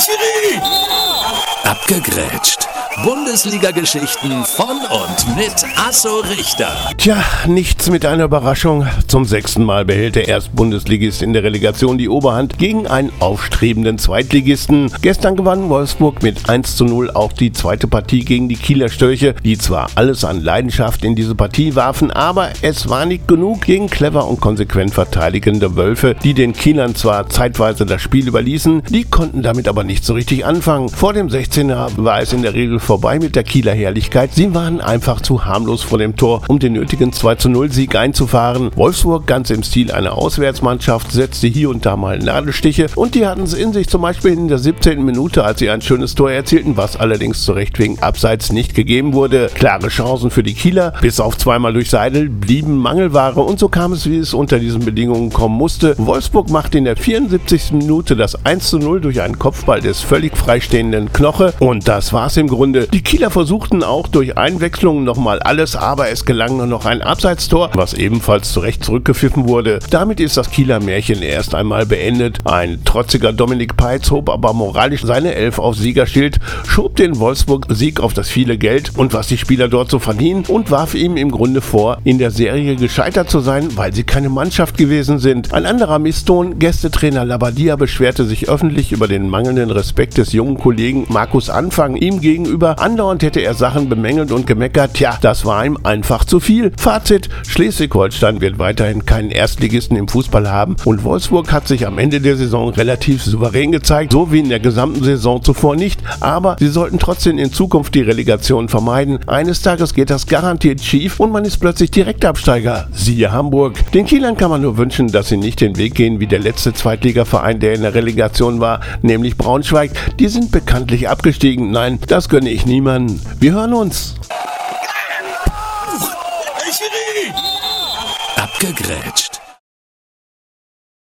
Schiri! Abgegrätscht. Bundesliga-Geschichten von und mit Asso Richter. Tja, nichts mit einer Überraschung. Zum 6. Mal behält der Erstbundesligist in der Relegation die Oberhand gegen einen aufstrebenden Zweitligisten. Gestern gewann Wolfsburg mit 1:0 auch die zweite Partie gegen die Kieler Störche, die zwar alles an Leidenschaft in diese Partie warfen, aber es war nicht genug gegen clever und konsequent verteidigende Wölfe, die den Kielern zwar zeitweise das Spiel überließen, die konnten damit aber nicht so richtig anfangen. Vor dem 16er war es in der Regel vorbei mit der Kieler Herrlichkeit. Sie waren einfach zu harmlos vor dem Tor, um den nötigen 2:0-Sieg einzufahren. Wolfsburg, ganz im Stil einer Auswärtsmannschaft, setzte hier und da mal Nadelstiche und die hatten es in sich, zum Beispiel in der 17. Minute, als sie ein schönes Tor erzielten, was allerdings zu Recht wegen Abseits nicht gegeben wurde. Klare Chancen für die Kieler, bis auf zweimal durch Seidel, blieben Mangelware und so kam es, wie es unter diesen Bedingungen kommen musste. Wolfsburg machte in der 74. Minute das 1:0 durch einen Kopfball des völlig freistehenden Knoche und das war's im Grunde. Die Kieler versuchten auch durch Einwechslungen nochmal alles, aber es gelang nur noch ein Abseitstor, was ebenfalls zu Recht zurückgepfiffen wurde. Damit ist das Kieler Märchen erst einmal beendet. Ein trotziger Dominik Peitz hob aber moralisch seine Elf auf Siegerschild, schob den Wolfsburg-Sieg auf das viele Geld und was die Spieler dort so verdienen und warf ihm im Grunde vor, in der Serie gescheitert zu sein, weil sie keine Mannschaft gewesen sind. Ein anderer Misston, Gästetrainer Labadia beschwerte sich öffentlich über den mangelnden Respekt des jungen Kollegen Markus Anfang ihm gegenüber. Andauernd hätte er Sachen bemängelt und gemeckert. Tja, das war ihm einfach zu viel. Fazit: Schleswig-Holstein wird weiterhin keinen Erstligisten im Fußball haben und Wolfsburg hat sich am Ende der Saison relativ souverän gezeigt, so wie in der gesamten Saison zuvor nicht. Aber sie sollten trotzdem in Zukunft die Relegation vermeiden. Eines Tages geht das garantiert schief und man ist plötzlich Direktabsteiger. Siehe Hamburg. Den Kielern kann man nur wünschen, dass sie nicht den Weg gehen wie der letzte Zweitligaverein, der in der Relegation war, nämlich Braunschweig. Die sind bekanntlich abgestiegen. Nein, das gönne ich niemanden. Wir hören uns. Abgegrätscht.